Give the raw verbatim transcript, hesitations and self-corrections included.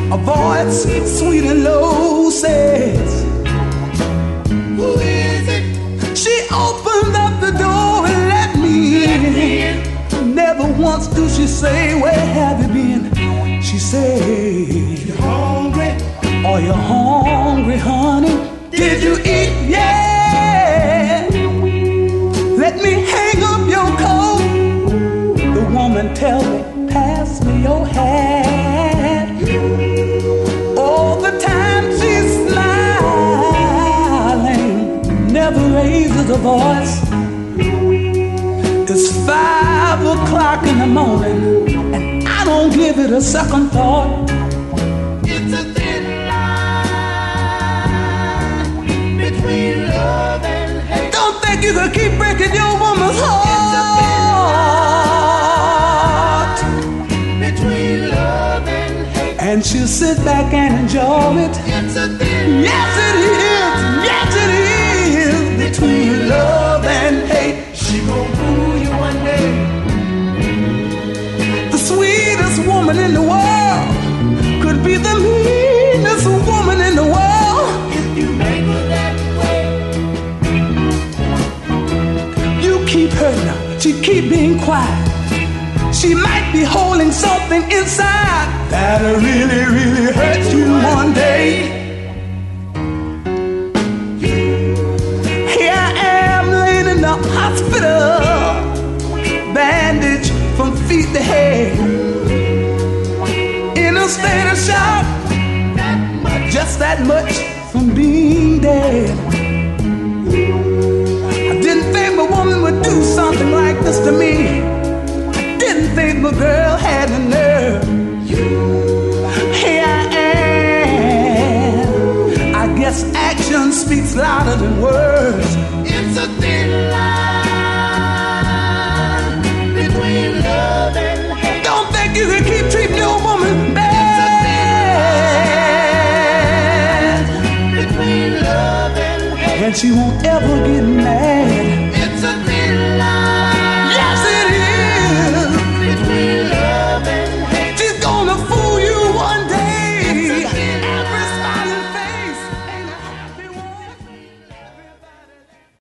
A voice sweet and low says, who is it? She opened up the door and let me in. Never once do she say, where have you been? She said, you hungry? Are you hungry, honey? Did you eat? Yeah. Let me hang up your coat. The woman tell me, pass me your hat. All the time she's smiling, never raises a voice. It's five o'clock in the morning, and I don't give it a second thought. It's a thin line between love and hate. Don't think you can keep breaking your woman's heart. It's a thin line between love and hate. And she'll sit back and enjoy it. It's a thin line. Yes, it is. Yes, it is. Between love and hate. She gon' fool you one day. The sweetest woman in the world could be the meanest woman in the world. If you make her that way, you keep her now. She keep being quiet. She might be holding something inside that'll really, really hurt you one day. Here I am laying in the hospital, bandaged from feet to head, in a state of shock, just that much from being dead. I didn't think my woman would do something like this to me. I didn't think my girl had the nerve. Here I am. I guess action speaks louder than words. It's a thin line between love and hate. Don't think you can keep treating your woman bad between love and hate. And she won't ever get mad.